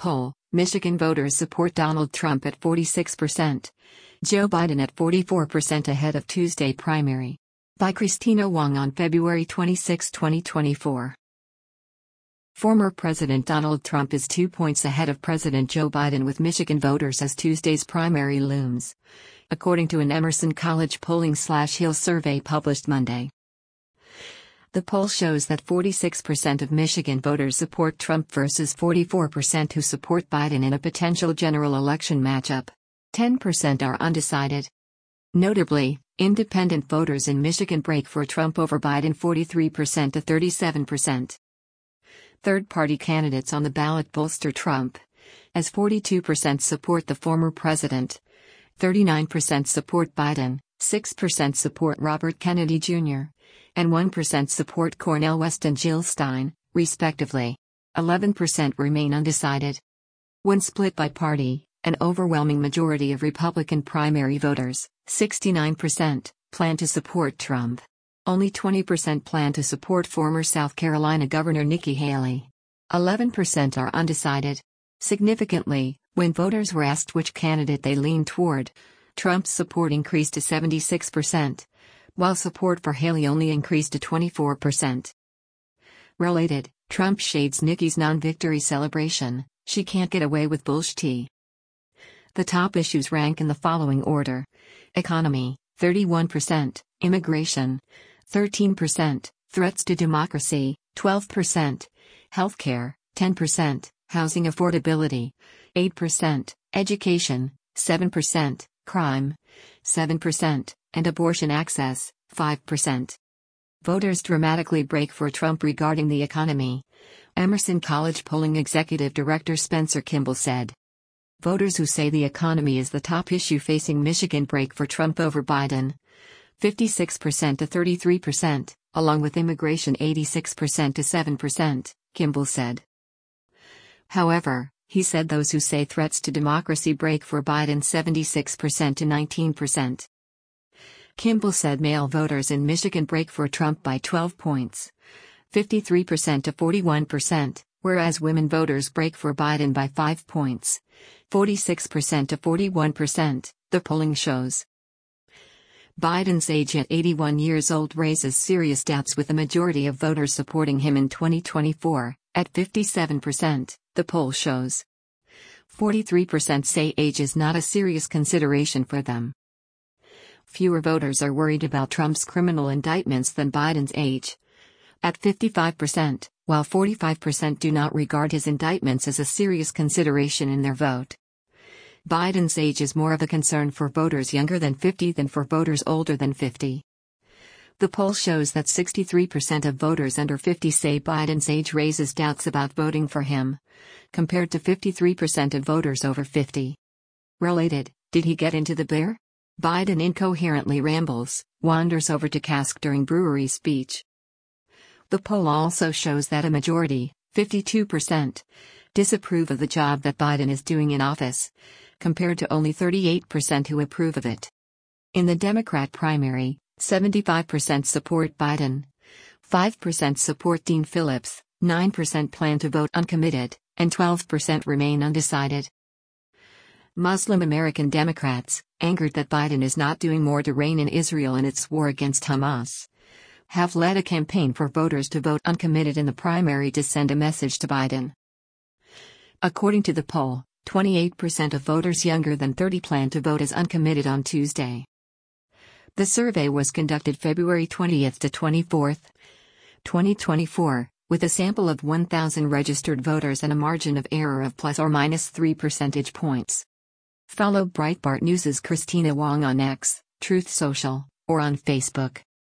poll, Michigan voters support Donald Trump at 46%. Joe Biden at 44% ahead of Tuesday primary. By Christina Wong on February 26, 2024. Former President Donald Trump is 2 points ahead of President Joe Biden with Michigan voters as Tuesday's primary looms, according to an Emerson College polling/Hill survey published Monday. The poll shows that 46% of Michigan voters support Trump versus 44% who support Biden in a potential general election matchup. 10% are undecided. Notably, independent voters in Michigan break for Trump over Biden 43% to 37%. Third-party candidates on the ballot bolster Trump, as 42% support the former president, 39% support Biden, 6% support Robert Kennedy Jr., and 1% support Cornel West and Jill Stein, respectively. 11% remain undecided. When split by party, an overwhelming majority of Republican primary voters, 69%, plan to support Trump. Only 20% plan to support former South Carolina Governor Nikki Haley. 11% are undecided. Significantly, when voters were asked which candidate they lean toward, Trump's support increased to 76%, while support for Haley only increased to 24%. Related, Trump shades Nikki's non-victory celebration, she can't get away with bullshit. The top issues rank in the following order: economy, 31%, immigration, 13%, threats to democracy, 12%, healthcare, 10%, housing affordability, 8%, education, 7%, crime, 7%, and abortion access, 5%. Voters dramatically break for Trump regarding the economy. Emerson College polling executive director Spencer Kimball said. Voters who say the economy is the top issue facing Michigan break for Trump over Biden, 56% to 33%, along with immigration 86% to 7%, Kimball said. However, he said those who say threats to democracy break for Biden 76% to 19%. Kimball said male voters in Michigan break for Trump by 12 points, 53% to 41%, whereas women voters break for Biden by 5 points, 46% to 41%, the polling shows. Biden's age at 81 years old raises serious doubts with a majority of voters supporting him in 2024, at 57%, the poll shows. 43% say age is not a serious consideration for them. Fewer voters are worried about Trump's criminal indictments than Biden's age, at 55%, while 45% do not regard his indictments as a serious consideration in their vote. Biden's age is more of a concern for voters younger than 50 than for voters older than 50. The poll shows that 63% of voters under 50 say Biden's age raises doubts about voting for him, compared to 53% of voters over 50. Related, did he get into the beer? Biden incoherently rambles, wanders over to cask during brewery speech. The poll also shows that a majority, 52%, disapprove of the job that Biden is doing in office, compared to only 38% who approve of it. In the Democrat primary, 75% support Biden, 5% support Dean Phillips, 9% plan to vote uncommitted, and 12% remain undecided. Muslim American Democrats, angered that Biden is not doing more to rein in Israel in its war against Hamas, have led a campaign for voters to vote uncommitted in the primary to send a message to Biden. According to the poll, 28% of voters younger than 30 plan to vote as uncommitted on Tuesday. The survey was conducted February 20th to 24th, 2024, with a sample of 1,000 registered voters and a margin of error of plus or minus 3 percentage points. Follow Breitbart News' Christina Wong on X, Truth Social, or on Facebook.